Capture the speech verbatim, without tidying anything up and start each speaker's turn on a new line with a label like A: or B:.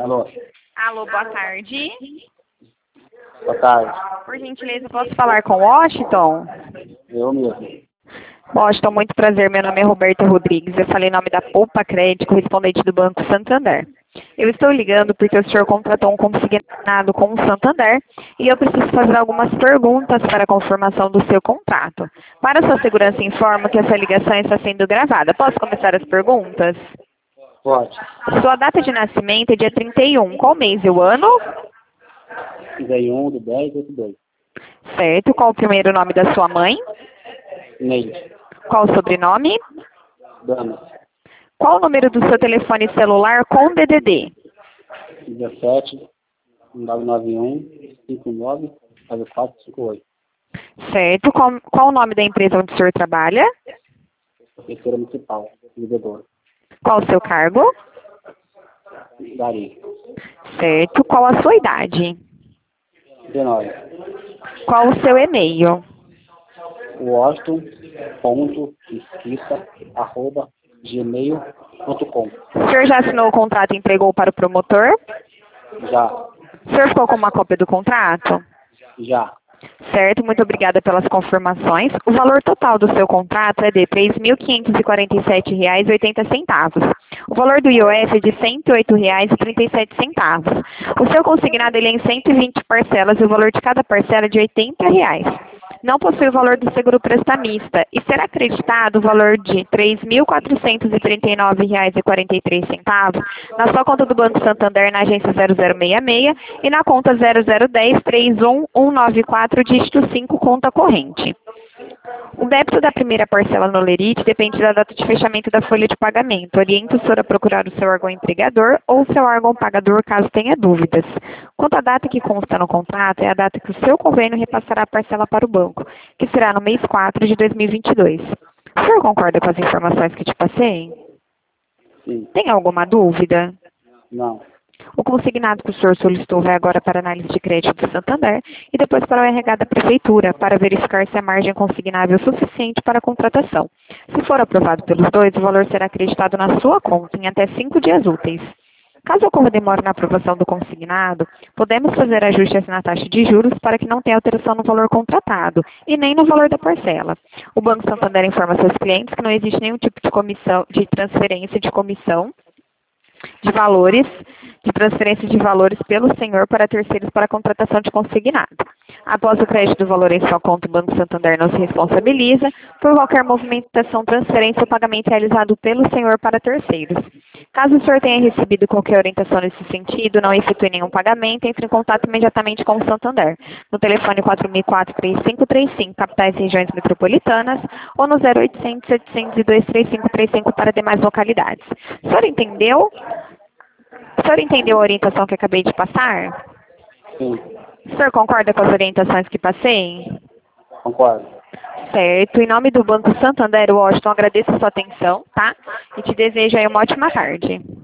A: Alô,
B: Alô, boa tarde.
A: boa tarde.
B: Por gentileza, posso falar com Washington?
A: Eu mesmo.
B: Washington, muito prazer. Meu nome é Roberta Rodrigues. Eu falei em nome da Poupa Crédito, correspondente do Banco Santander. Eu estou ligando porque o senhor contratou um consignado com o Santander e eu preciso fazer algumas perguntas para a confirmação do seu contrato. Para sua segurança, informo que essa ligação está sendo gravada. Posso começar as perguntas?
A: Pode.
B: Sua data de nascimento é dia trinta e um. Qual mês e o ano?
A: trinta e um do dez oitenta e dois.
B: Certo. Qual o primeiro nome da sua mãe?
A: Neide.
B: Qual o sobrenome?
A: Damas.
B: Qual o número do seu telefone celular com D D D?
A: dezessete, nove nove um, cinco nove, nove quatro cinco oito.
B: Certo. Qual, qual o nome da empresa onde o senhor trabalha?
A: Prefeitura Municipal, vendedor.
B: Qual o seu cargo?
A: Dari.
B: Certo. Qual a sua idade?
A: dezenove.
B: Qual o seu e-mail?
A: Washington ponto escrita arroba gmail ponto com.
B: O senhor já assinou o contrato e entregou para o promotor?
A: Já.
B: O senhor ficou com uma cópia do contrato?
A: Já.
B: Certo, muito obrigada pelas confirmações. O valor total do seu contrato é de três mil quinhentos e quarenta e sete reais e oitenta centavos. O valor do I O F é de cento e oito reais e trinta e sete centavos. O seu consignado ele é em cento e vinte parcelas e o valor de cada parcela é de oitenta reais. Não possui o valor do seguro prestamista e será acreditado o valor de três mil quatrocentos e trinta e nove reais e quarenta e três centavos na sua conta do Banco Santander na agência zero zero seis seis e na conta zero zero um zero três um um nove quatro, dígito cinco, conta corrente. O débito da primeira parcela no Lerite depende da data de fechamento da folha de pagamento. Oriento o senhor a procurar o seu órgão empregador ou seu órgão pagador caso tenha dúvidas. Quanto à data que consta no contrato, é a data que o seu convênio repassará a parcela para o banco, que será no mês quatro de dois mil e vinte e dois. O senhor concorda com as informações que te passei?
A: Sim.
B: Tem alguma dúvida?
A: Não.
B: O consignado que o senhor solicitou vai agora para a análise de crédito do Santander e depois para o R H da Prefeitura, para verificar se a margem é consignável suficiente para a contratação. Se for aprovado pelos dois, o valor será acreditado na sua conta em até cinco dias úteis. Caso ocorra demora na aprovação do consignado, podemos fazer ajustes na taxa de juros para que não tenha alteração no valor contratado e nem no valor da parcela. O Banco Santander informa seus clientes que não existe nenhum tipo de comissão, de transferência de comissão de valores, de transferência de valores pelo senhor para terceiros para a contratação de consignado. Após o crédito do valor em sua conta, o Banco Santander não se responsabiliza por qualquer movimentação, transferência ou pagamento realizado pelo senhor para terceiros. Caso o senhor tenha recebido qualquer orientação nesse sentido, não efetue nenhum pagamento, entre em contato imediatamente com o Santander, no telefone quatro mil e quatro, três cinco três cinco, capitais e regiões metropolitanas, ou no zero oitocentos, setecentos e dois, três cinco três cinco para demais localidades. O senhor entendeu? O senhor entendeu a orientação que acabei de passar?
A: Sim.
B: O senhor concorda com as orientações que passei?
A: Concordo.
B: Certo. Em nome do Banco Santander, Washington, agradeço a sua atenção, tá? E te desejo aí uma ótima tarde.